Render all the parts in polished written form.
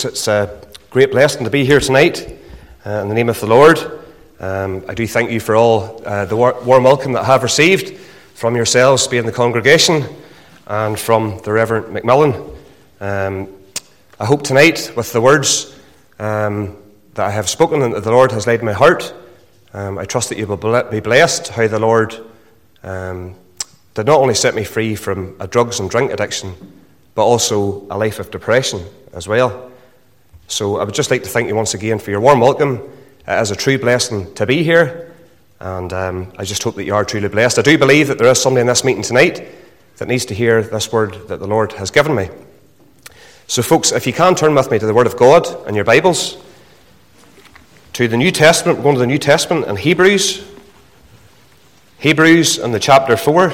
It's a great blessing to be here tonight in the name of the Lord. I do thank you for all the warm welcome that I have received from yourselves, being the congregation, and from the Reverend McMillan. I hope tonight, with the words that I have spoken and that the Lord has laid in my heart, I trust that you will be blessed how the Lord did not only set me free from a drugs and drink addiction, but also a life of depression as well. So I would just like to thank you once again for your warm welcome. It is a true blessing to be here, and I just hope that you are truly blessed. I do believe that there is somebody in this meeting tonight that needs to hear this word that the Lord has given me. So folks, if you can turn with me to the Word of God in your Bibles, to the New Testament. We're going to the New Testament in Hebrews in the chapter 4.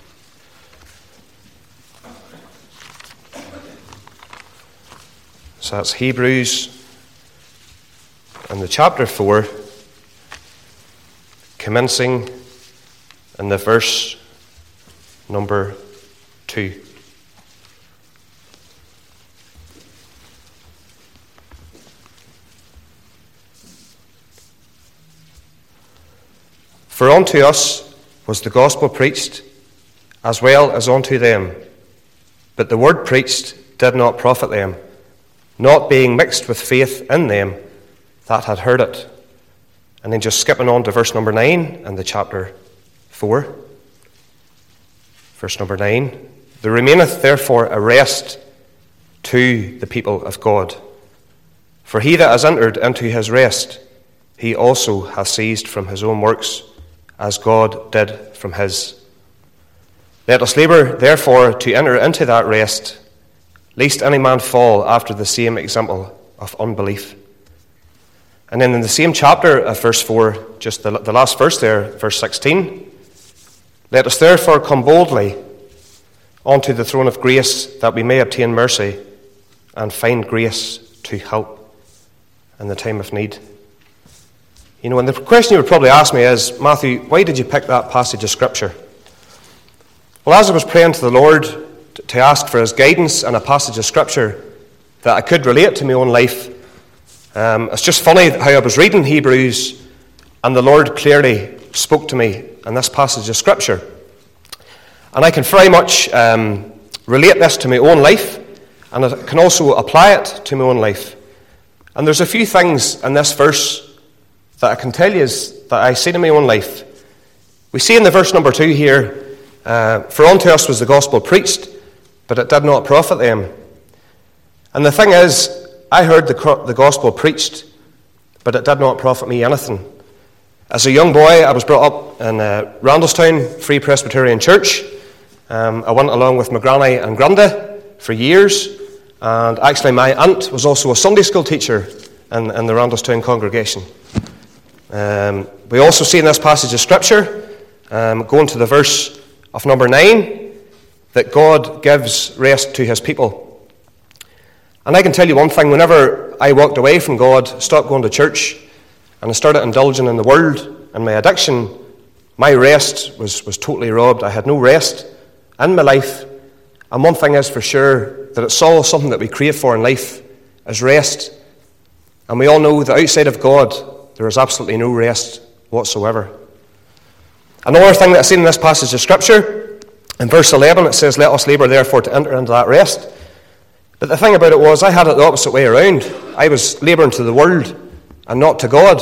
So that's Hebrews in the chapter 4, commencing in the verse number 2. For unto us was the gospel preached, as well as unto them. But the word preached did not profit them, not being mixed with faith in them that had heard it. And then just skipping on to verse number 9 in the chapter 4. Verse number 9. There remaineth therefore a rest to the people of God. For he that has entered into his rest, he also hath ceased from his own works, as God did from his. Let us labour therefore to enter into that rest, lest any man fall after the same example of unbelief. And then in the same chapter of verse 4, just the last verse there, verse 16, let us therefore come boldly unto the throne of grace, that we may obtain mercy and find grace to help in the time of need. You know, and the question you would probably ask me is, Matthew, why did you pick that passage of Scripture? Well, as I was praying to the Lord to ask for his guidance and a passage of Scripture that I could relate to my own life, it's just funny how I was reading Hebrews and the Lord clearly spoke to me in this passage of Scripture. And I can very much relate this to my own life, and I can also apply it to my own life. And there's a few things in this verse that I can tell you that I see in my own life. We see in the verse number 2 here, for unto us was the gospel preached, but it did not profit them. And the thing is, I heard the gospel preached, but it did not profit me anything. As a young boy, I was brought up in Randalstown Free Presbyterian Church. I went along with my granny and granda for years, and actually my aunt was also a Sunday school teacher in the Randalstown congregation. We also see in this passage of Scripture, going to the verse of number 9, that God gives rest to his people. And I can tell you one thing, whenever I walked away from God, stopped going to church, and I started indulging in the world and my addiction, my rest was totally robbed. I had no rest in my life. And one thing is for sure, that it's all something that we crave for in life, is rest. And we all know that outside of God, there is absolutely no rest whatsoever. Another thing that I see in this passage of Scripture, in verse 11, it says, let us labour therefore to enter into that rest. But the thing about it was, I had it the opposite way around. I was labouring to the world and not to God.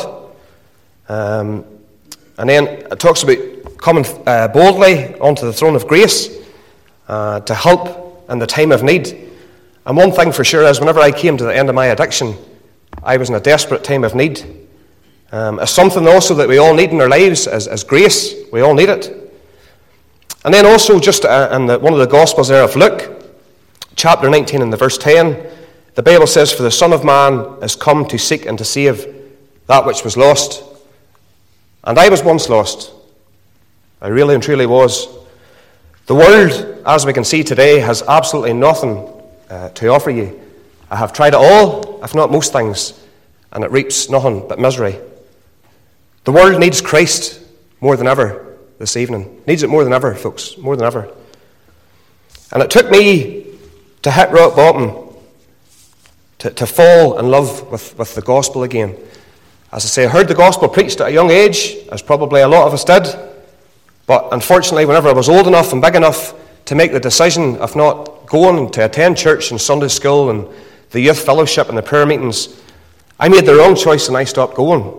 And then it talks about coming boldly onto the throne of grace to help in the time of need. And one thing for sure is, whenever I came to the end of my addiction, I was in a desperate time of need. It's something also that we all need in our lives as grace. We all need it. And then also just in one of the Gospels there of Luke, chapter 19 and the verse 10, the Bible says, for the Son of Man is come to seek and to save that which was lost. And I was once lost. I really and truly was. The world, as we can see today, has absolutely nothing to offer you. I have tried it all, if not most things, and it reaps nothing but misery. The world needs Christ more than ever this evening. Needs it more than ever, folks, more than ever. And it took me to hit rock bottom to fall in love with the gospel again. As I say, I heard the gospel preached at a young age, as probably a lot of us did. But unfortunately, whenever I was old enough and big enough to make the decision of not going to attend church and Sunday school and the youth fellowship and the prayer meetings, I made the wrong choice and I stopped going.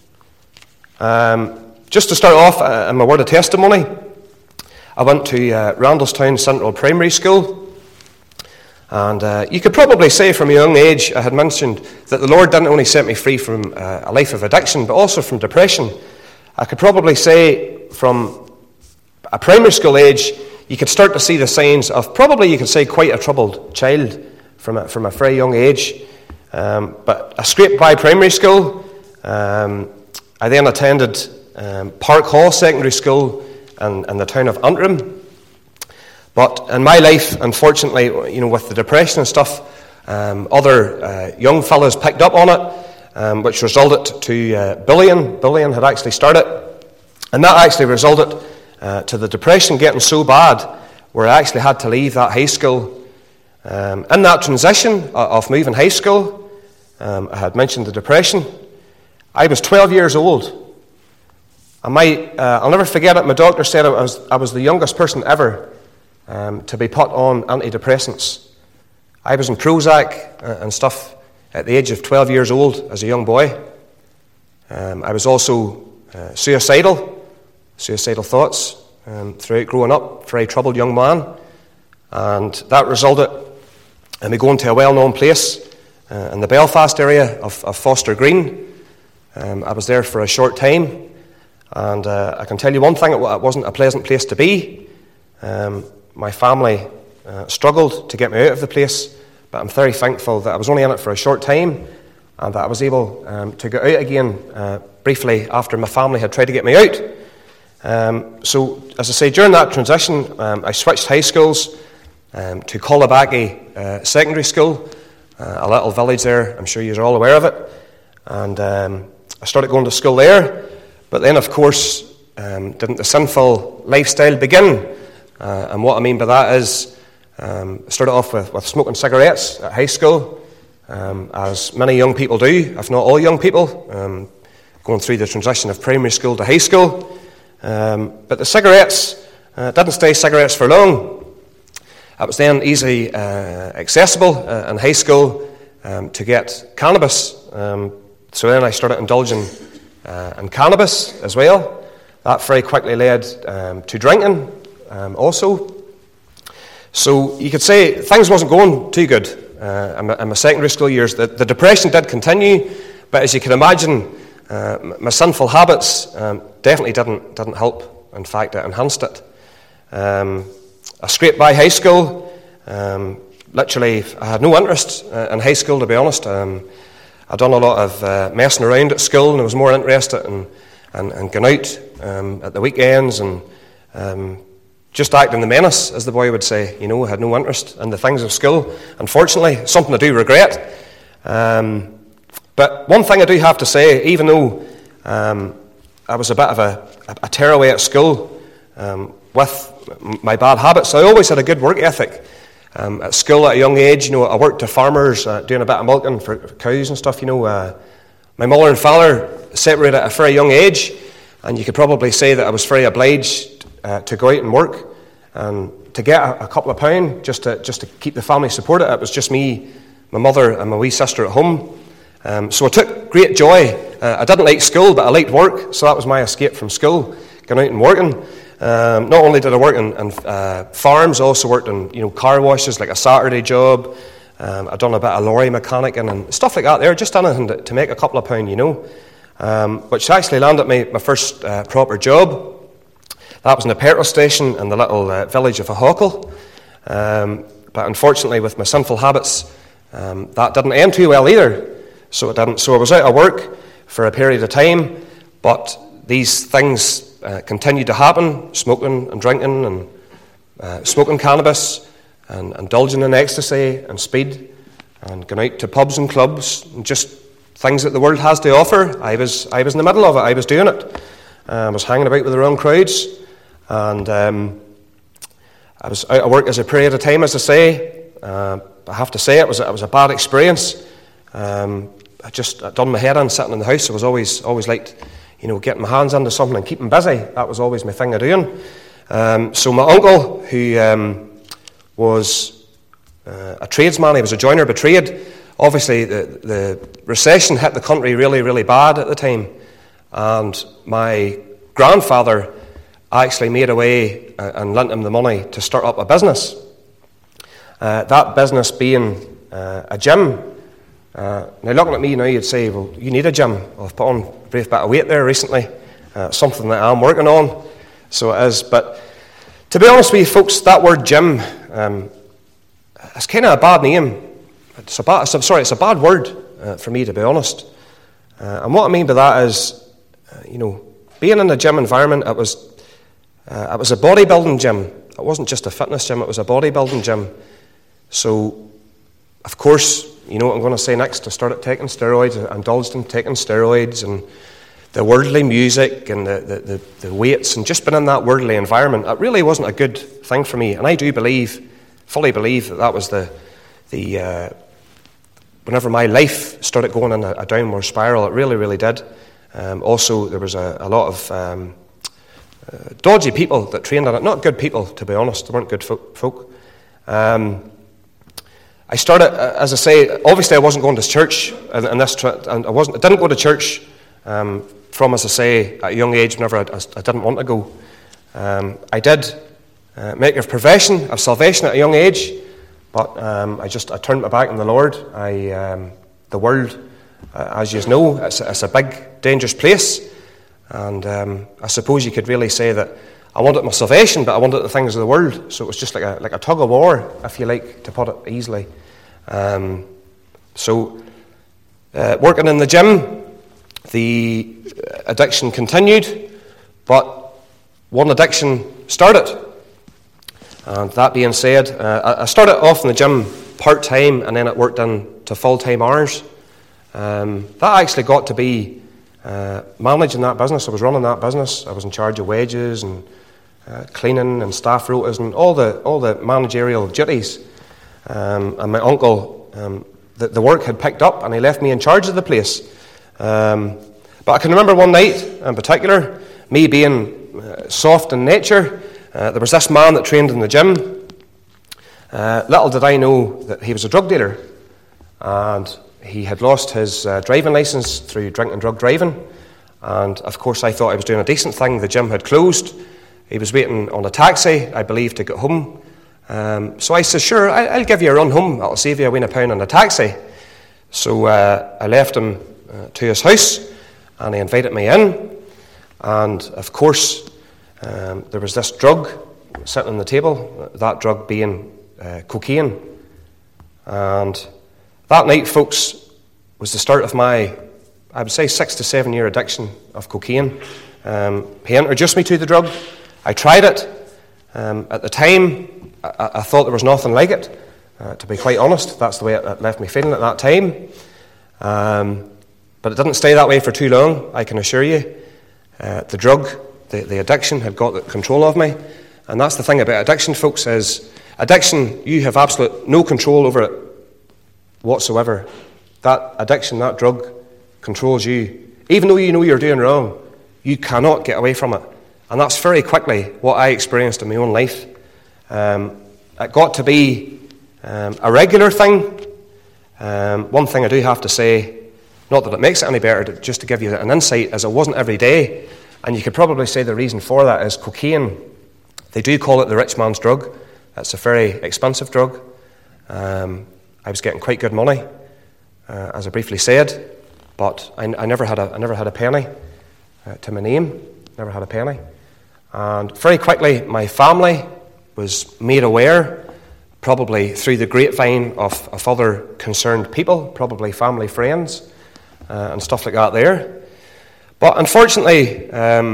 Just to start off, in my word of testimony, I went to Randallstown Central Primary School. And you could probably say from a young age, I had mentioned that the Lord didn't only set me free from a life of addiction, but also from depression. I could probably say from a primary school age, you could start to see the signs of probably, you could say, quite a troubled child from a very young age. But I scraped by primary school. I then attended Park Hall Secondary School in the town of Antrim. But in my life, unfortunately, with the depression and stuff, other young fellows picked up on it, which resulted to bullying. Bullying had actually started, and that actually resulted to the depression getting so bad where I actually had to leave that high school. In that transition of moving high school, I had mentioned the depression. I was 12 years old. I'll never forget it. My doctor said I was the youngest person ever to be put on antidepressants. I was on Prozac and stuff at the age of 12 years old as a young boy. I was also suicidal thoughts throughout growing up, very troubled young man. And that resulted in me going to a well-known place in the Belfast area of Foster Green. I was there for a short time, and I can tell you one thing, it wasn't a pleasant place to be. My family struggled to get me out of the place, but I'm very thankful that I was only in it for a short time and that I was able to get out again briefly after my family had tried to get me out. So, as I say, during that transition, I switched high schools to Collabaki Secondary School, a little village there. I'm sure you're all aware of it. And I started going to school there, but then, of course, didn't the sinful lifestyle begin? And what I mean by that is, I started off with smoking cigarettes at high school, as many young people do, if not all young people, going through the transition of primary school to high school. But the cigarettes didn't stay cigarettes for long. It was then easily accessible in high school to get cannabis. So then I started indulging in cannabis as well. That very quickly led to drinking. Also, so you could say things wasn't going too good in my secondary school years. The depression did continue, but as you can imagine, my sinful habits definitely didn't help. In fact, it enhanced it. I scraped by high school. Literally, I had no interest in high school, to be honest. I'd done a lot of messing around at school, and I was more interested in going out at the weekends and just acting the menace, as the boy would say. I had no interest in the things of school. Unfortunately, something I do regret. But one thing I do have to say, even though I was a bit of a tearaway at school with my bad habits, I always had a good work ethic. At school at a young age, I worked to farmers, doing a bit of milking for cows and stuff. My mother and father separated at a very young age, and you could probably say that I was very obliged to go out and work, and to get a couple of pound just to keep the family supported. It was just me, my mother, and my wee sister at home. So I took great joy. I didn't like school, but I liked work, so that was my escape from school, going out and working. Not only did I work in farms, I also worked in car washes, like a Saturday job. I'd done a bit of lorry mechanicing and stuff like that there, just anything to make a couple of pound, which actually landed me my first proper job. That was in a petrol station in the little village of Ahokal. But unfortunately, with my sinful habits, that didn't end too well either. So it didn't. So I was out of work for a period of time, but these things continued to happen, smoking and drinking and smoking cannabis and indulging in ecstasy and speed and going out to pubs and clubs and just things that the world has to offer. I was in the middle of it. I was doing it. I was hanging about with the wrong crowds, and I was out of work as a period of time, as I say. I have to say it was a bad experience. I'd done my head in sitting in the house. I was always liked, getting my hands into something and keeping busy. That was always my thing of doing. So my uncle, who was a tradesman, he was a joiner by trade. Obviously, the recession hit the country really, really bad at the time. And my grandfather actually made away and lent him the money to start up a business. That business being a gym. Now, looking at me now, you'd say, well, you need a gym. Well, I've put on a brave bit of weight there recently. Something that I'm working on. So it is. But to be honest with you, folks, that word gym, it's kind of a bad name. It's a bad word for me, to be honest. And what I mean by that is, being in a gym environment, it was a bodybuilding gym. It wasn't just a fitness gym, it was a bodybuilding gym. So, of course, you know what I'm going to say next. I started taking steroids, I indulged in taking steroids, and the worldly music and the weights, and just being in that worldly environment, it really wasn't a good thing for me. And I do fully believe that was the whenever my life started going in a downward spiral, it really, really did. Also, there was a lot of dodgy people that trained in it. Not good people, to be honest. They weren't good folk. I started, as I say, obviously I wasn't going to church, and I didn't go to church from, as I say, at a young age. Whenever I didn't want to go, I did make a profession of salvation at a young age, but I turned my back on the Lord. The world, as you know, it's a big, dangerous place, and I suppose you could really say that I wanted my salvation, but I wanted the things of the world. So it was just like a tug of war, if you like, to put it easily. Working in the gym, the addiction continued, but one addiction started. And that being said, I started off in the gym part-time, and then it worked into full-time hours. That actually got to be managing that business. I was running that business. I was in charge of wages and cleaning and staff rotas and all the managerial duties. And my uncle, the work had picked up, and he left me in charge of the place. But I can remember one night in particular, me being soft in nature. There was this man that trained in the gym. Little did I know that he was a drug dealer, and he had lost his driving licence through drink and drug driving. And of course I thought I was doing a decent thing. The gym had closed. He was waiting on a taxi, I believe, to get home. So I said, sure, I'll give you a run home. I'll save you £1 on a taxi. So I left him to his house, and he invited me in. And of course, there was this drug sitting on the table, that drug being cocaine. And that night, folks, was the start of my, I would say, 6 to 7 year addiction of cocaine. He introduced me to the drug. I tried it. At the time, I thought there was nothing like it. To be quite honest, that's the way it left me feeling at that time. But it didn't stay that way for too long, I can assure you. The drug, the addiction had got control of me. And that's the thing about addiction, folks, is addiction, you have absolute no control over it whatsoever. That addiction, that drug, controls you. Even though you know you're doing wrong, you cannot get away from it. And that's very quickly what I experienced in my own life. It got to be a regular thing. One thing I do have to say, not that it makes it any better, just to give you an insight, is it wasn't every day. And you could probably say the reason for that is cocaine. They do call it the rich man's drug. It's a very expensive drug. I was getting quite good money, as I briefly said, but I never had a penny to my name. Never had a penny. And very quickly, my family was made aware, probably through the grapevine of other concerned people, probably family friends, and stuff like that there. But unfortunately,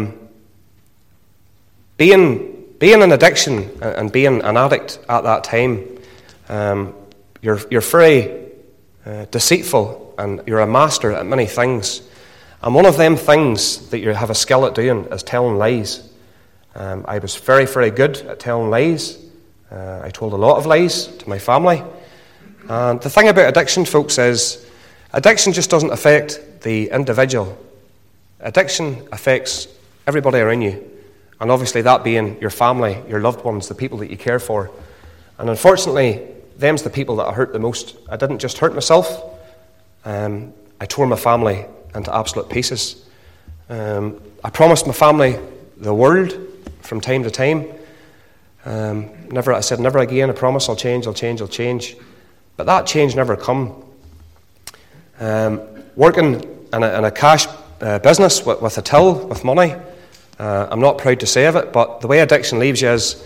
being an addiction and being an addict at that time, you're very deceitful, and you're a master at many things. And one of them things that you have a skill at doing is telling lies. I was very, very good at telling lies. I told a lot of lies to my family. And the thing about addiction, folks, is Addiction just doesn't affect the individual. Addiction affects everybody around you. And obviously that being your family, your loved ones, the people that you care for. And unfortunately, them's the people that I hurt the most. I didn't just hurt myself. I tore my family into absolute pieces. I promised my family the world from time to time. I said, never again, I promise I'll change. But that change never come. Working in a cash business with a till, with money, I'm not proud to say of it, but the way addiction leaves you is,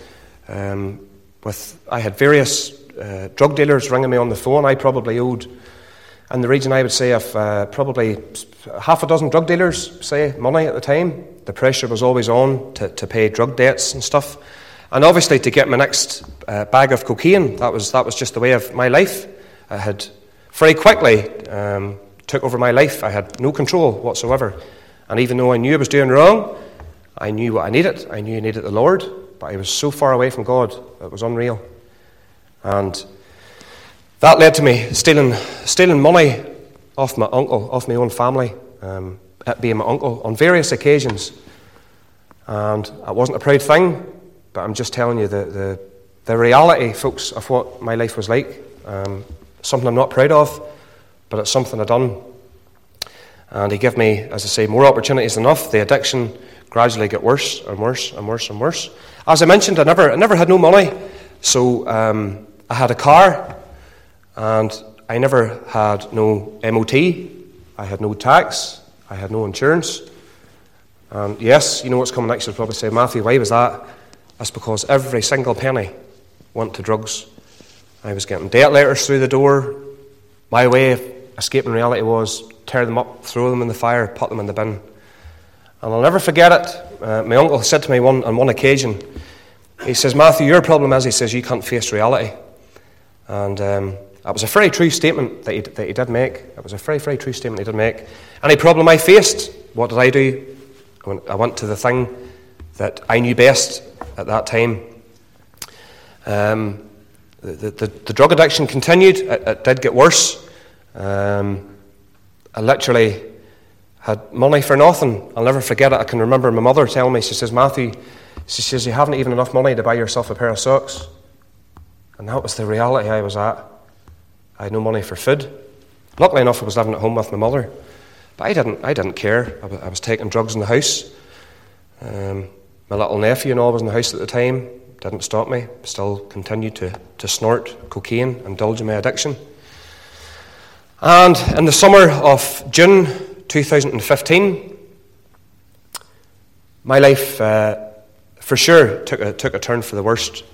I had various drug dealers ringing me on the phone. I probably owed, in the region I would say, of probably half a dozen drug dealers, say, money at the time. The pressure was always on to pay drug debts and stuff. And obviously to get my next bag of cocaine, that was just the way of my life. I had very quickly took over my life. I had no control whatsoever. And even though I knew I was doing wrong, I knew what I needed. I knew I needed the Lord, but I was so far away from God, it was unreal. And that led to me stealing money off my uncle, off my own family, being my uncle, on various occasions. And it wasn't a proud thing, but I'm just telling you the reality, folks, of what my life was like. Something I'm not proud of, but it's something I've done. And he gave me, as I say, more opportunities than enough. The addiction gradually got worse and worse and worse and worse. As I mentioned, I never had no money, so I had a car, and I never had no MOT. I had no tax. I had no insurance. And yes, you know what's coming next. You'll probably say, Matthew, why was that? That's because every single penny went to drugs. I was getting debt letters through the door. My way of escaping reality was tear them up, throw them in the fire, put them in the bin. And I'll never forget it. My uncle said to me on one occasion, he says, Matthew, your problem is, he says, you can't face reality. And that was a very true statement that he did make. It was a very, very true statement he did make. Any problem I faced, what did I do? I went to the thing that I knew best at that time. The drug addiction continued. It did get worse. I literally had money for nothing. I'll never forget it. I can remember my mother telling me, she says, Matthew, she says, you haven't even enough money to buy yourself a pair of socks. And that was the reality I was at. I had no money for food. Luckily enough, I was living at home with my mother. But I didn't care. I was taking drugs in the house. My little nephew and all was in the house at the time. Didn't stop me. Still continued to snort cocaine, indulge in my addiction. And in the summer of June 2015, my life for sure took a turn for the worst.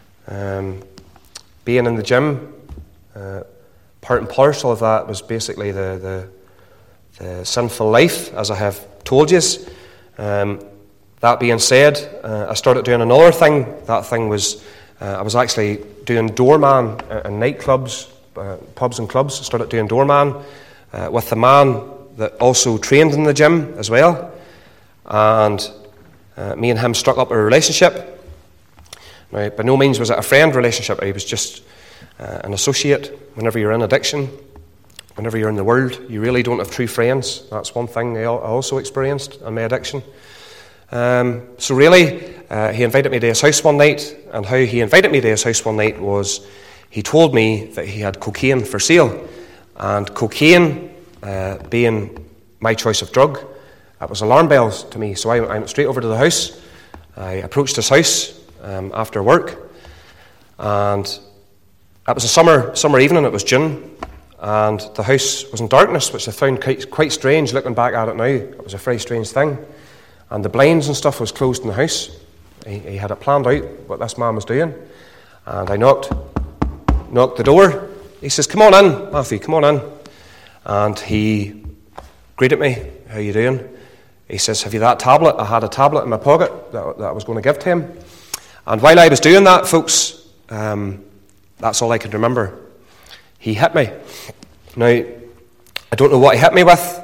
Being in the gym, part and parcel of that was basically the sinful life, as I have told you. That being said, I started doing another thing. That thing was, I was actually doing doorman in nightclubs, pubs and clubs. I started doing doorman with the man that also trained in the gym as well. And me and him struck up a relationship. Now, by no means was it a friend relationship. I was just an associate. Whenever you're in addiction, whenever you're in the world, you really don't have true friends. That's one thing I also experienced in my addiction. So really, he invited me to his house one night, and how he invited me to his house one night was he told me that he had cocaine for sale. And cocaine, being my choice of drug, it was alarm bells to me. So I went straight over to the house. I approached his house after work, and it was a summer evening. It was June, and the house was in darkness, which I found quite strange looking back at it now. It was a very strange thing. And the blinds and stuff was closed in the house. He had it planned out what this man was doing. And I knocked the door. He says, "Come on in, Matthew, come on in." And he greeted me. "How you doing?" He says, "Have you that tablet?" I had a tablet in my pocket that I was going to give to him. And while I was doing that, folks, that's all I could remember. He hit me. Now, I don't know what he hit me with.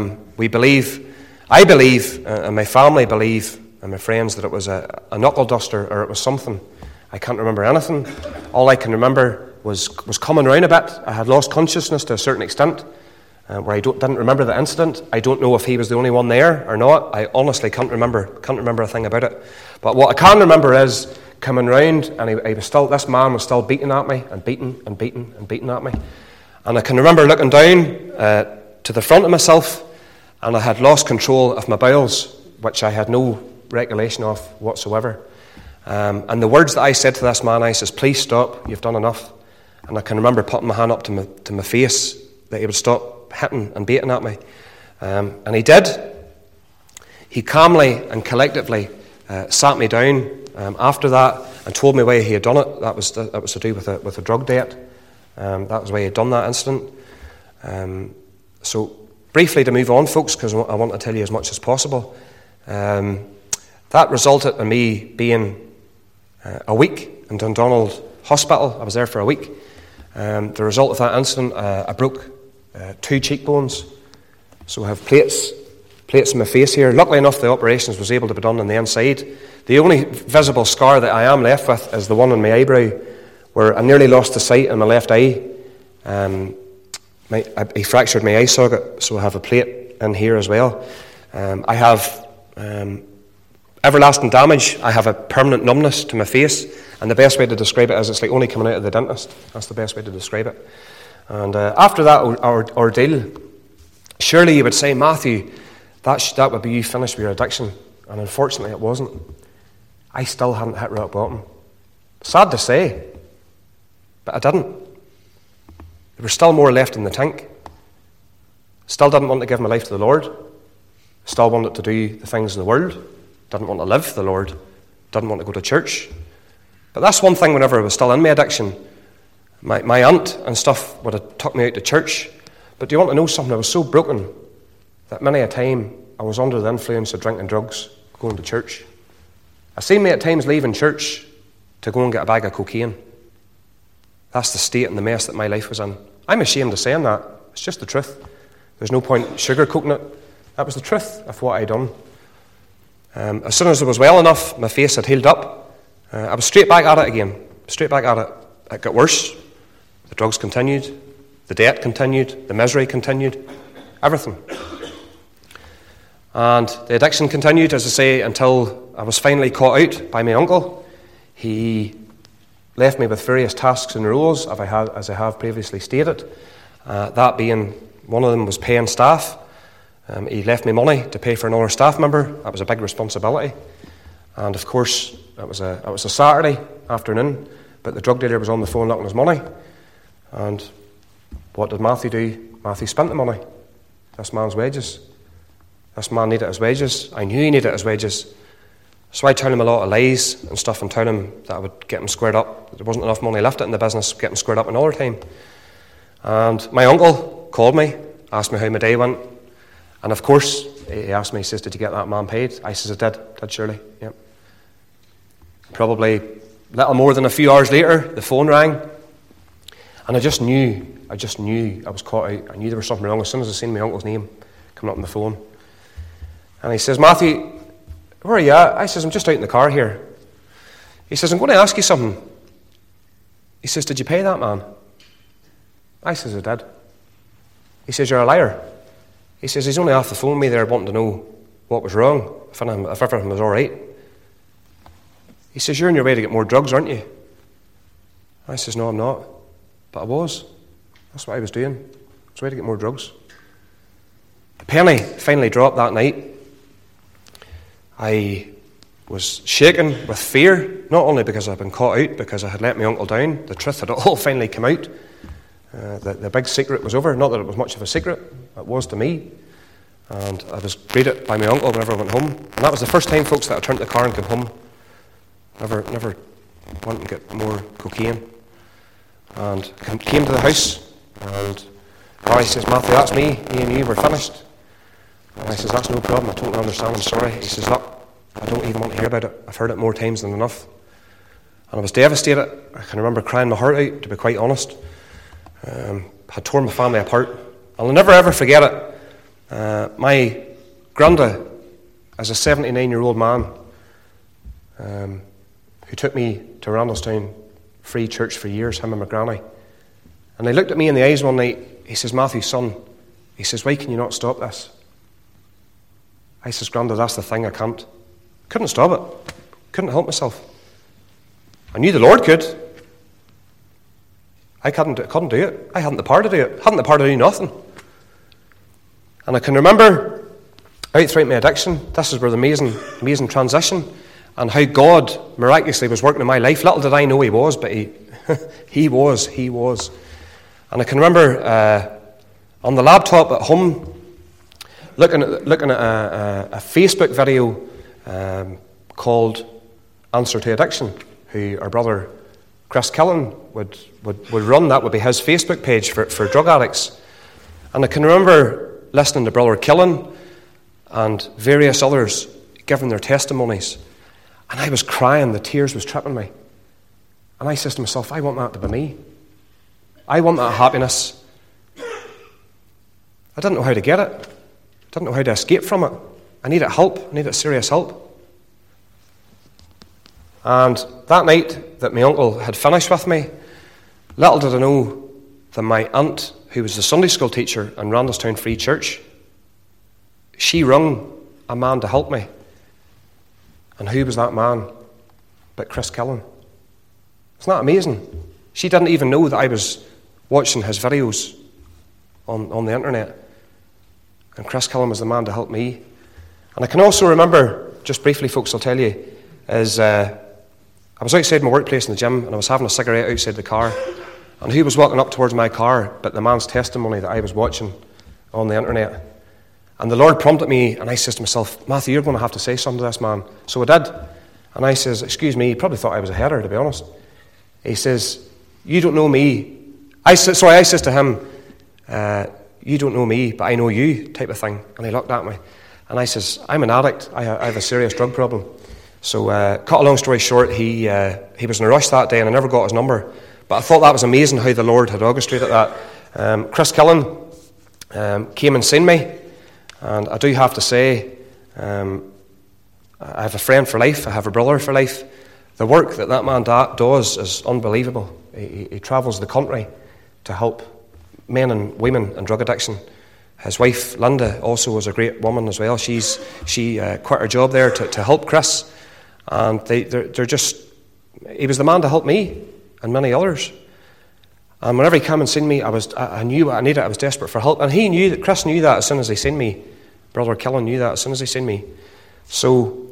I believe, and my family believe, and my friends, that it was a knuckle duster, or it was something. I can't remember anything. All I can remember was coming around a bit. I had lost consciousness to a certain extent. where I didn't remember the incident. I don't know if he was the only one there or not. I honestly can't remember a thing about it. But what I can remember is coming round, and this man was still beating at me, and beating at me. And I can remember looking down to the front of myself, and I had lost control of my bowels, which I had no recollection of whatsoever. And the words that I said to this man, I says, "Please stop, you've done enough." And I can remember putting my hand up to my face, that he would stop hitting and beating at me. And he did. He calmly and collectively sat me down after that and told me why he had done it. That was to do with a drug debt. That was why he had done that incident. So briefly, to move on, folks, because I want to tell you as much as possible. That resulted in me being a week in Dundonald Hospital. I was there for a week. The result of that incident, I broke 2 cheekbones. So I have plates in my face here. Luckily enough, the operations was able to be done on the inside. The only visible scar that I am left with is the one on my eyebrow, where I nearly lost the sight in my left eye. He fractured my eye socket, so I have a plate in here as well. I have everlasting damage. I have a permanent numbness to my face, and the best way to describe it is it's like only coming out of the dentist. That's the best way to describe it. And after that ordeal, surely you would say, "Matthew, that would be you finished with your addiction." And unfortunately it wasn't. I still hadn't hit rock bottom. Sad to say, but I didn't. There was still more left in the tank. Still didn't want to give my life to the Lord. Still wanted to do the things in the world. Didn't want to live for the Lord. Didn't want to go to church. But that's one thing. Whenever I was still in my addiction, my aunt and stuff would have took me out to church. But do you want to know something? I was so broken that many a time I was under the influence of drink and drugs going to church. I seen me at times leaving church to go and get a bag of cocaine. That's the state and the mess that my life was in. I'm ashamed of saying that. It's just the truth. There's no point sugarcoating it. That was the truth of what I'd done. As soon as I was well enough, my face had healed up. I was straight back at it again. Straight back at it. It got worse. The drugs continued. The debt continued. The misery continued. Everything. And the addiction continued, as I say, until I was finally caught out by my uncle. He left me with various tasks and roles, as I have previously stated. That being, one of them was paying staff. He left me money to pay for another staff member. That was a big responsibility. And of course, it was a Saturday afternoon, but the drug dealer was on the phone looking his money. And what did Matthew do? Matthew spent the money. This man's wages. This man needed his wages. I knew he needed his wages. So I told him a lot of lies and stuff and told him that I would get him squared up. There wasn't enough money left in the business, get him squared up another time. And my uncle called me, asked me how my day went. And of course, he asked me, he says, "Did you get that man paid?" I says, "I did surely, yep." Probably little more than a few hours later, the phone rang. And I just knew I was caught out. I knew there was something wrong as soon as I seen my uncle's name coming up on the phone. And he says, "Matthew, where are you at?" I says, "I'm just out in the car here." He says, "I'm going to ask you something." He says, "Did you pay that man?" I says, "I did." He says, "You're a liar." He says, "He's only off the phone with me there wanting to know what was wrong, if everything was all right." He says, "You're on your way to get more drugs, aren't you?" I says, "No, I'm not." But I was. That's what I was doing. I was way to get more drugs. The penny finally dropped that night. I was shaken with fear, not only because I'd been caught out, because I had let my uncle down. The truth had all finally come out. The big secret was over. Not that it was much of a secret. It was to me. And I was greeted by my uncle whenever I went home. And that was the first time, folks, that I turned the car and came home. Never wanted to get more cocaine. And came to the house. And Barry says, "Matthew, that's me. Me and you, we're finished." And I says, "That's no problem. I totally understand. I'm sorry." He says, "Look, I don't even want to hear about it. I've heard it more times than enough." And I was devastated. I can remember crying my heart out, to be quite honest. Had torn my family apart. I'll never ever forget it. My granda, as a 79-year-old man, who took me to Randallstown Free Church for years, him and my granny. And he looked at me in the eyes one night. He says, "Matthew, son," he He says, why can you not stop this? I says, Grandad, that's the thing, I can't. Couldn't stop it. Couldn't help myself. I knew the Lord could. I couldn't do it. I hadn't the power to do it. Hadn't the power to do nothing. And I can remember out throughout my addiction, this is where the amazing transition, and how God miraculously was working in my life. Little did I know He was, but He was. And I can remember on the laptop at home, looking at a Facebook video called Answer to Addiction, who our brother Chris Killen would run. That would be his Facebook page for drug addicts. And I can remember listening to Brother Killen and various others giving their testimonies. And I was crying, the tears was tripping me. And I said to myself, I want that to be me. I want that happiness. I didn't know how to get it. I didn't know how to escape from it. I needed help. I needed serious help. And that night that my uncle had finished with me, little did I know that my aunt, who was the Sunday school teacher in Randalstown Free Church, she rung a man to help me. And who was that man but Chris Killen? Isn't that amazing? She didn't even know that I was watching his videos on the internet. And Chris Killen was the man to help me. And I can also remember, just briefly folks, I'll tell you, is I was outside my workplace in the gym and I was having a cigarette outside the car. And who was walking up towards my car but the man's testimony that I was watching on the internet. And the Lord prompted me, and I says to myself, Matthew, you're going to have to say something to this man. So I did. And I says, excuse me, he probably thought I was a header, to be honest. He says, you don't know me. I says to him, you don't know me, but I know you, type of thing. And he looked at me. And I says, I'm an addict. I have a serious drug problem. So cut a long story short, he was in a rush that day and I never got his number. But I thought that was amazing how the Lord had orchestrated that. Chris Killen came and seen me. And I do have to say, I have a friend for life. I have a brother for life. The work that man does is unbelievable. He travels the country to help men and women in drug addiction. His wife, Linda, also was a great woman as well. She quit her job there to help Chris. And they're just... He was the man to help me and many others. And whenever he came and seen me, I knew what I needed. I was desperate for help. And he knew that, Chris knew that as soon as he seen me. Brother Killen knew that as soon as he seen me. So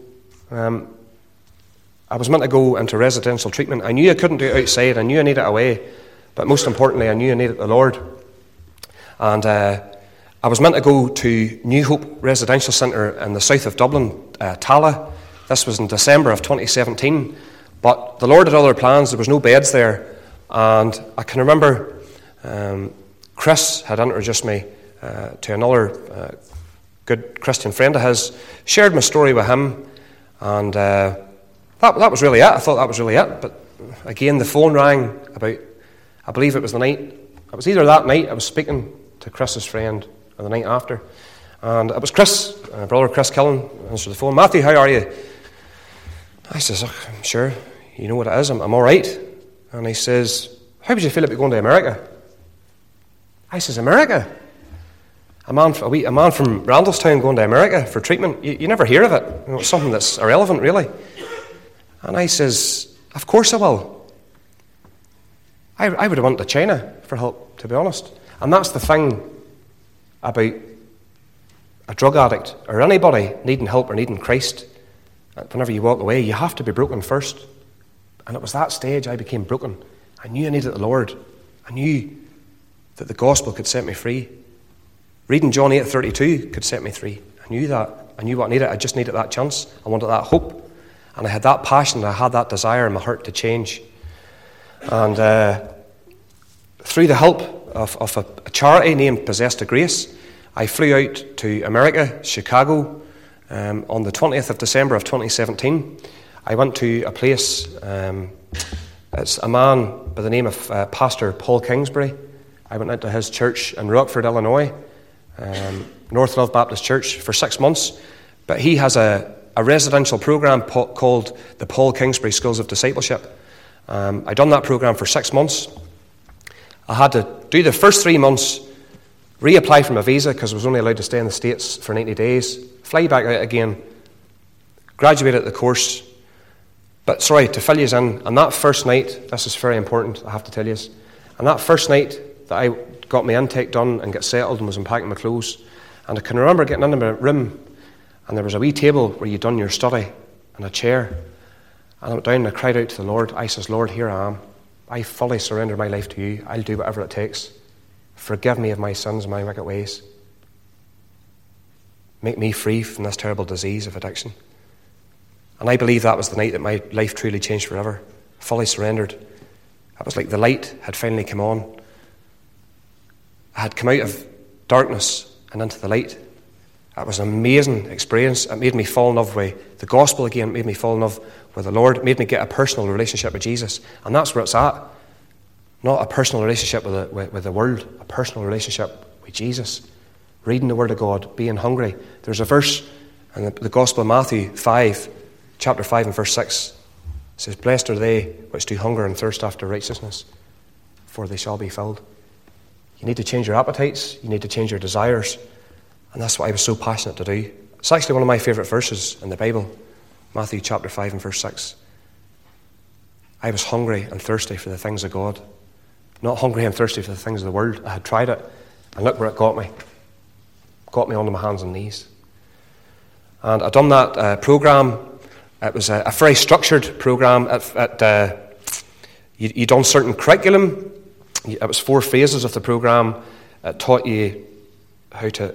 I was meant to go into residential treatment. I knew I couldn't do it outside. I knew I needed away. But most importantly, I knew I needed the Lord. And I was meant to go to New Hope Residential Centre in the south of Dublin, Tala. This was in December of 2017. But the Lord had other plans. There was no beds there. And I can remember Chris had introduced me to another good Christian friend of his, shared my story with him, and that was really it. I thought that was really it. But again, the phone rang about, I believe it was the night, it was either that night I was speaking to Chris's friend or the night after, and it was Chris, brother Chris Killen, answered the phone. Matthew, how are you? I says, oh, I'm sure, you know what it is, I'm all right. And he says, how would you feel about going to America? I says, America? A man from Randalstown going to America for treatment? You never hear of it. You know, it's something that's irrelevant, really. And I says, of course I will. I would have went to China for help, to be honest. And that's the thing about a drug addict or anybody needing help or needing Christ. Whenever you walk away, you have to be broken first. And it was that stage I became broken. I knew I needed the Lord. I knew that the gospel could set me free. Reading John 8:32 could set me free. I knew that. I knew what I needed. I just needed that chance. I wanted that hope. And I had that passion. I had that desire in my heart to change. And through the help of a charity named Possessed to Grace, I flew out to America, Chicago, on the 20th of December of 2017. I went to a place, it's a man by the name of Pastor Paul Kingsbury. I went into his church in Rockford, Illinois, North Love Baptist Church, for 6 months. But he has a residential program called the Paul Kingsbury Schools of Discipleship. I'd done that program for 6 months. I had to do the first 3 months reapply for my visa because I was only allowed to stay in the States for 90 days, fly back out again, graduate at the course. But sorry, to fill you in, on that first night, this is very important, I have to tell you, on that first night that I got my intake done and got settled and was unpacking my clothes, and I can remember getting into my room, and there was a wee table where you'd done your study, and a chair, and I went down and I cried out to the Lord. I says, Lord, here I am. I fully surrender my life to you. I'll do whatever it takes. Forgive me of my sins and my wicked ways. Make me free from this terrible disease of addiction. And I believe that was the night that my life truly changed forever. Fully surrendered. It was like the light had finally come on. I had come out of darkness and into the light. It was an amazing experience. It made me fall in love with the gospel again. It made me fall in love with the Lord. It made me get a personal relationship with Jesus. And that's where it's at. Not a personal relationship with the world. A personal relationship with Jesus. Reading the Word of God. Being hungry. There's a verse in the Gospel of Matthew 5, chapter 5 and verse 6. It says, Blessed are they which do hunger and thirst after righteousness, for they shall be filled. You need to change your appetites. You need to change your desires. And that's what I was so passionate to do. It's actually one of my favourite verses in the Bible. Matthew chapter 5 and verse 6. I was hungry and thirsty for the things of God. Not hungry and thirsty for the things of the world. I had tried it, and look where it got me. Got me onto my hands and knees. And I'd done that programme. It was a very structured programme. You'd done certain curriculum. It was 4 phases of the programme. It taught you how to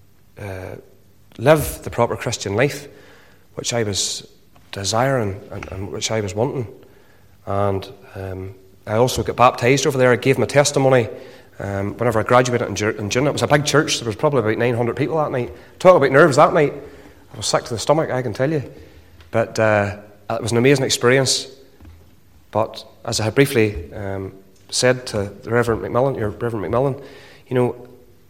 live the proper Christian life, which I was desiring and which I was wanting. And I also got baptised over there. I gave my testimony whenever I graduated in June. It was a big church. There was probably about 900 people that night. Talk about nerves that night. I was sick to the stomach, I can tell you. But it was an amazing experience. But as I had briefly said to the Reverend McMillan, you know,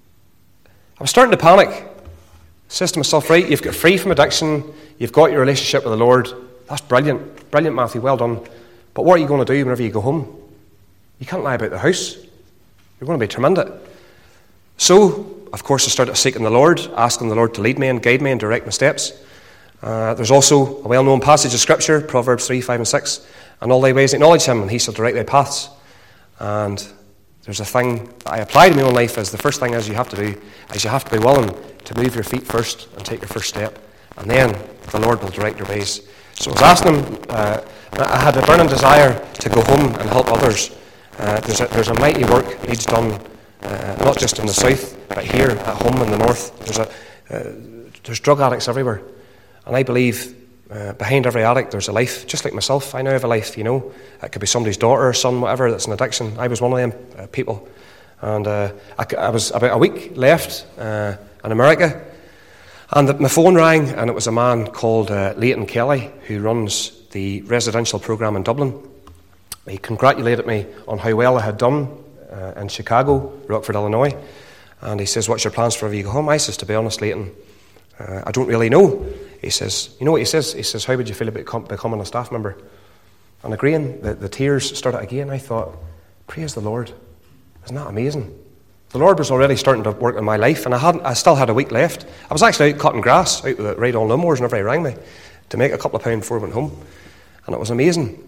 I was starting to panic. Says to myself, right, you've got free from addiction, you've got your relationship with the Lord. That's brilliant. Brilliant, Matthew, well done. But what are you going to do whenever you go home? You can't lie about the house. You're going to be tormented. So, of course, I started seeking the Lord, asking the Lord to lead me and guide me and direct my steps. There's also a well-known passage of Scripture, Proverbs 3, 5 and 6. And all thy ways acknowledge him, and he shall direct thy paths. And there's a thing that I apply to my own life is the first thing is you have to do is you have to be willing to move your feet first and take your first step. And then the Lord will direct your ways. So I was asking him, I had a burning desire to go home and help others. There's a mighty work needs done, not just in the south, but here at home in the north. There's drug addicts everywhere. And I believe behind every addict there's a life, just like myself. I now have a life, you know. It could be somebody's daughter or son, whatever, that's an addiction. I was one of them people. And I was about a week left in America. And my phone rang, and it was a man called Leighton Kelly, who runs the residential program in Dublin. He congratulated me on how well I had done in Chicago, Rockford, Illinois. And he says, what's your plans for when you go home? I says, to be honest, Leighton, I don't really know. He says, you know what he says? He says, how would you feel about becoming a staff member? And agreeing, the tears started again. I thought, praise the Lord. Isn't that amazing? The Lord was already starting to work in my life, and I still had a week left. I was actually out cutting grass, out with the right on lawnmowers whenever he rang me, to make a couple of pounds before I went home. And it was amazing.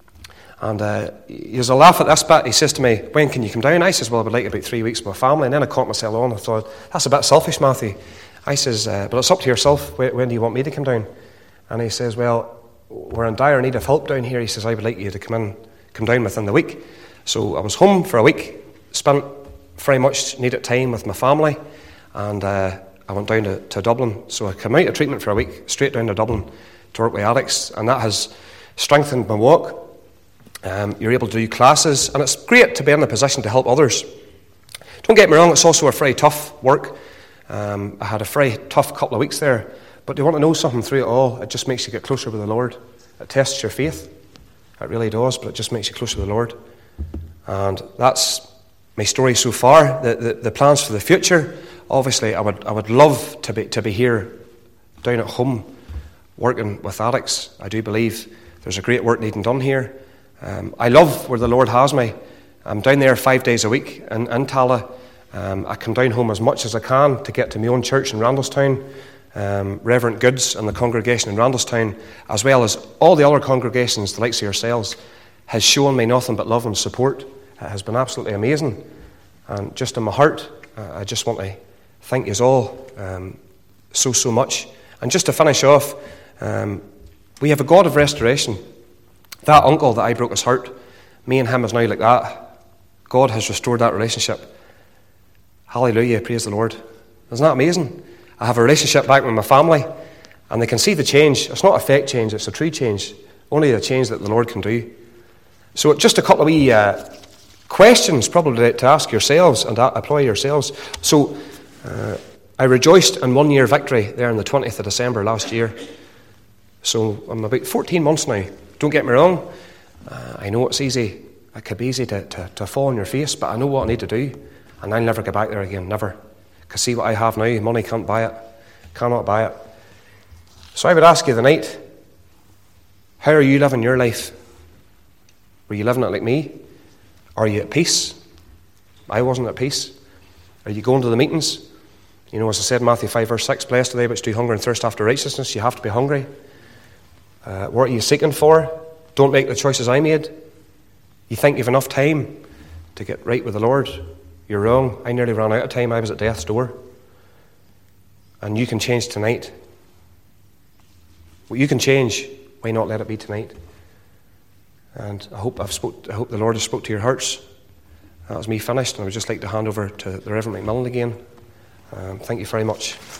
And he was a laugh at this bit. He says to me, when can you come down? I says, well, I would like about 3 weeks with my family. And then I caught myself on. I thought, that's a bit selfish, Matthew. I says, but it's up to yourself. When do you want me to come down? And he says, well, we're in dire need of help down here. He says, I would like you to come down within the week. So I was home for a week, spent very much needed time with my family, and I went down to Dublin. So I came out of treatment for a week, straight down to Dublin to work with addicts, and that has strengthened my walk. You're able to do classes, and it's great to be in a position to help others. Don't get me wrong, it's also a very tough work. I had a very tough couple of weeks there, but do you want to know something through it all? It just makes you get closer with the Lord. It tests your faith. It really does, but it just makes you closer with the Lord. And that's my story so far. The plans for the future, obviously, I would love to be here down at home working with addicts. I do believe there's a great work needing done here. I love where the Lord has me. I'm down there 5 days a week in Tala, I come down home as much as I can to get to my own church in Randalstown. Reverend Goods and the congregation in Randalstown, as well as all the other congregations, the likes of yourselves, has shown me nothing but love and support. It has been absolutely amazing. And just in my heart, I just want to thank you all so much. And just to finish off, we have a God of restoration. That uncle that I broke his heart, me and him is now like that. God has restored that relationship. Hallelujah, praise the Lord. Isn't that amazing? I have a relationship back with my family, and they can see the change. It's not a fake change, it's a true change. Only a change that the Lord can do. So just a couple of wee questions probably to ask yourselves and apply yourselves. So I rejoiced in 1 year victory there on the 20th of December last year. So I'm about 14 months now. Don't get me wrong. I know it's easy. It could be easy to fall on your face, but I know what I need to do. And I'll never go back there again, never. Because see what I have now, money can't buy it. Cannot buy it. So I would ask you tonight, how are you living your life? Were you living it like me? Are you at peace? I wasn't at peace. Are you going to the meetings? You know, as I said, Matthew 5 verse 6, blessed are they which do hunger and thirst after righteousness. You have to be hungry. What are you seeking for? Don't make the choices I made. You think you've enough time to get right with the Lord? You're wrong. I nearly ran out of time. I was at death's door. And you can change tonight. What you can change, why not let it be tonight? And I hope the Lord has spoke to your hearts. That was me finished, and I would just like to hand over to the Reverend McMillan again. Thank you very much.